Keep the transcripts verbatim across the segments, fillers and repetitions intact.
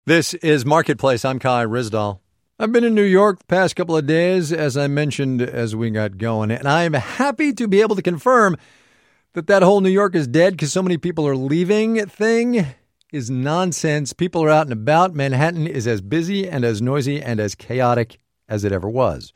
This is Marketplace. I'm Kai Rizdal. I've been in New York the past couple of days, as I mentioned as we got going, and I am happy to be able to confirm that that whole New York is dead because so many people are leaving thing is nonsense. People are out and about. Manhattan is as busy and as noisy and as chaotic as it ever was.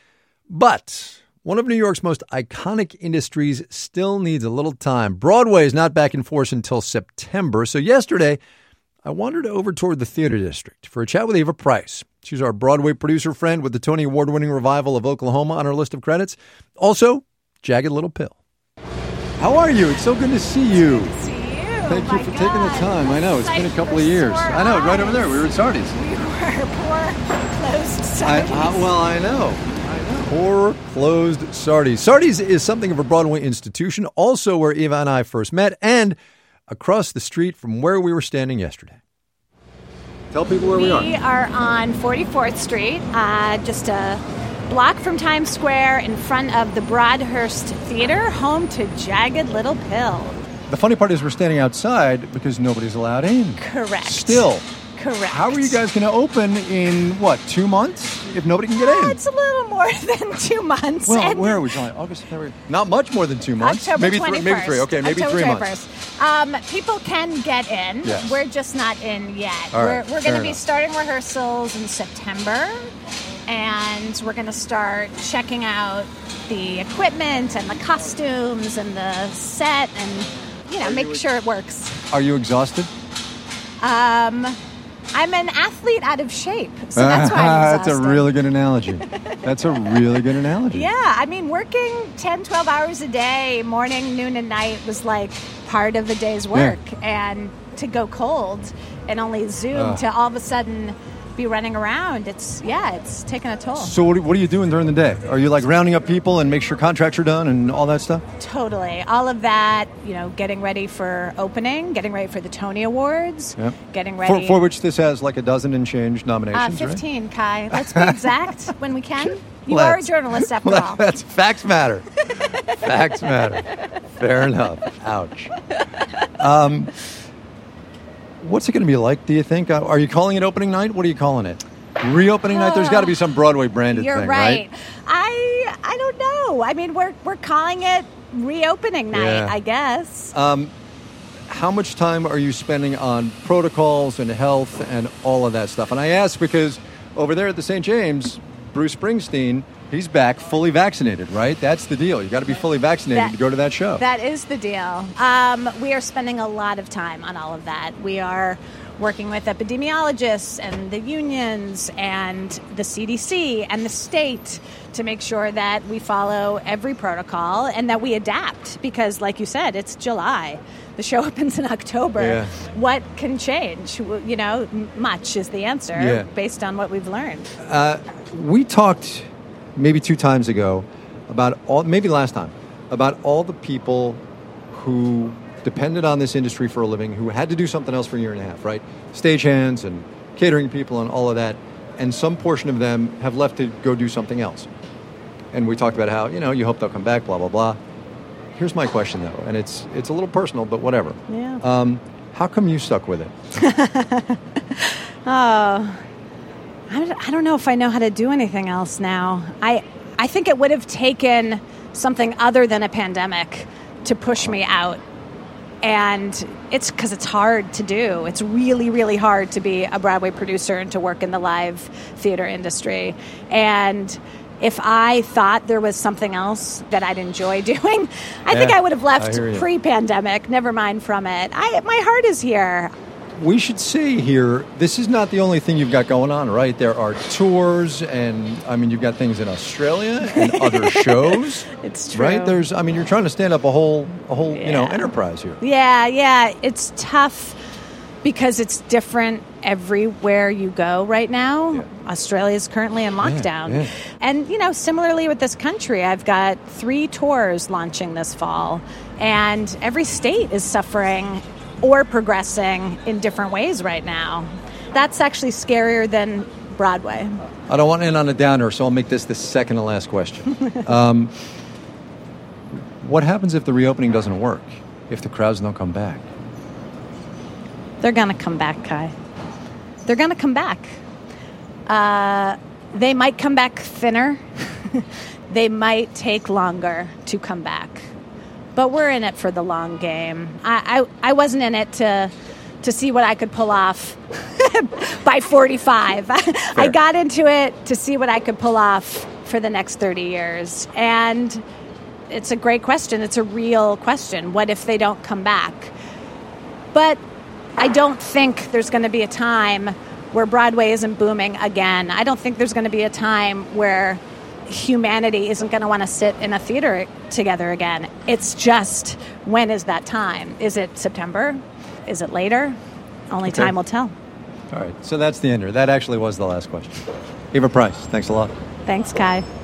But one of New York's most iconic industries still needs a little time. Broadway is not back in force until September, so yesterday I wandered over toward the Theater District for a chat with Eva Price. She's our Broadway producer friend with the Tony Award-winning revival of Oklahoma on her list of credits. Also, Jagged Little Pill. How are you? It's so good to see you. Good to see you. Thank My you for God. taking the time. I know, it's been a couple of years. I know, right over there. We were at Sardi's. We were poor, closed I, Sardi's. I, well, I know. I know. Poor, closed Sardi's. Sardi's is something of a Broadway institution, also where Eva and I first met, and across the street from where we were standing yesterday. Tell people where we, we are. We are on forty-fourth Street, uh, just a block from Times Square in front of the Broadhurst Theater, home to Jagged Little Pill. The funny part is we're standing outside because nobody's allowed in. Correct. Still. Correct. How are you guys going to open in, what, two months if nobody can get Uh, in? it's a little more than two months. Well, And where are we, July? August, September? Not much more than two months. October maybe twenty-first. Th- maybe three. Okay, maybe October three twenty-first. months. Um, people can get in. Yes. We're just not in yet. All right, We're, we're fair going to be enough. starting rehearsals in September, and we're going to start checking out the equipment and the costumes and the set, and you know, make sure it works. Are you exhausted? Um, I'm an athlete out of shape, so that's why I'm That's a exhausted. really good analogy. That's a really good analogy. Yeah, I mean, working ten, twelve hours a day, morning, noon, and night was like part of the day's work. And to go cold and only Zoom Ugh. to all of a sudden be running around, it's, yeah, it's taking a toll. So what are, what are you doing during the day? Are you like rounding up people and make sure contracts are done and all that stuff? Totally. All of that, you know, getting ready for opening, getting ready for the Tony Awards, Yep. getting ready. For, for which this has like a dozen and change uh, nominations, fifteen, Kai. Let's be exact when we can. You Let's. are a journalist after right? all. That's facts matter. Facts matter. Fair enough. Ouch. Um, what's it going to be like, do you think? Uh, Are you calling it opening night? What are you calling it? Reopening night? There's got to be some Broadway branded You're thing, right. right? I I don't know. I mean, we're we're calling it reopening night, Yeah. I guess. Um, how much time are you spending on protocols and health and all of that stuff? And I ask because over there at the Saint James, Bruce Springsteen, he's back fully vaccinated, right? That's the deal. You got to be fully vaccinated That- to go to that show. That is the deal. Um, we are spending a lot of time on all of that. We are working with epidemiologists and the unions and the C D C and the state to make sure that we follow every protocol and that we adapt because, like you said, it's July. The show opens in October. Yeah. What can change? You know, m- much is the answer Yeah. based on what we've learned. Uh, we talked maybe two times ago about all, maybe last time, about all the people who depended on this industry for a living, who had to do something else for a year and a half, right? Stagehands and catering people and all of that. And some portion of them have left to go do something else. And we talked about how, you know, you hope they'll come back, blah, blah, blah. Here's my question, though, and it's it's a little personal, but whatever. Yeah. Um, how come you stuck with it? Oh, I don't, I don't know if I know how to do anything else now. I I think it would have taken something other than a pandemic to push me out. And it's because it's hard to do. It's really, really hard to be a Broadway producer and to work in the live theater industry. And if I thought there was something else that I'd enjoy doing, I think Yeah, I would have I left hear you. pre-pandemic, never mind from it. I, my heart is here. We should say here, this is not the only thing you've got going on, right? There are tours, and I mean, you've got things in Australia and other shows. It's true. Right? There's, I mean, you're trying to stand up a whole, a whole, you know, Yeah. enterprise here. Yeah, yeah. It's tough because it's different everywhere you go right now. Yeah. Australia is currently in lockdown. yeah. And, you know, similarly with this country, I've got three tours launching this fall, and every state is suffering or progressing in different ways right now. That's actually scarier than Broadway. I don't want to end on a downer, so I'll make this the second to last question. um, what happens if the reopening doesn't work? If the crowds don't come back? They're going to come back, Kai. they're going to come back. Uh, they might come back thinner. They might take longer to come back. But we're in it for the long game. I, I, I wasn't in it to to see what I could pull off by forty-five. I got into it to see what I could pull off for the next thirty years. And it's a great question. It's a real question. What if they don't come back? But I don't think there's going to be a time where Broadway isn't booming again. I don't think there's going to be a time where humanity isn't going to want to sit in a theater together again. It's just, when is that time? Is it September? Is it later? Only okay. time will tell. All right. So that's the ender. That actually was the last question. Eva Price, thanks a lot. Thanks, Kai.